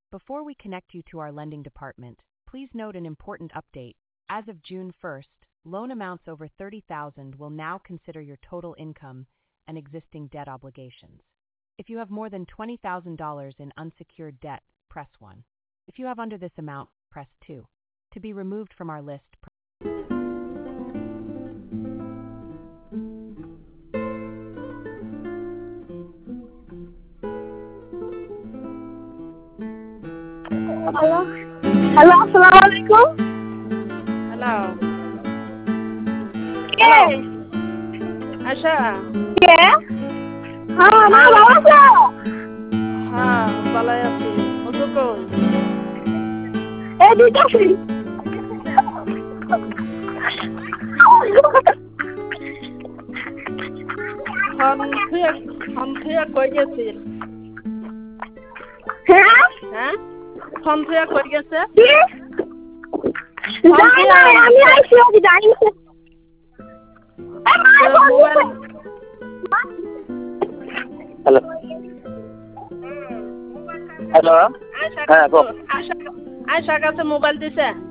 Before we connect you to our lending department, please note an important update. As of June 1st, loan amounts over $30,000 will now consider your total income and existing debt obligations. If you have more than $20,000 in unsecured debt, press 1. If you have under this amount, press 2. To be removed from our list, Hello. Hello, assalamualaikum. Hello. Yes. Asha. Yeah. Ma bawa ko. Balai aছি. Oto koi. Di taxi. Hon thea koi geছিল? হ্যাঁ? Hon thea koi gেছে? আমি আইছি ওদি জানি না। Hello hello হ্যাঁ আয়শা কাছে mobile দিছে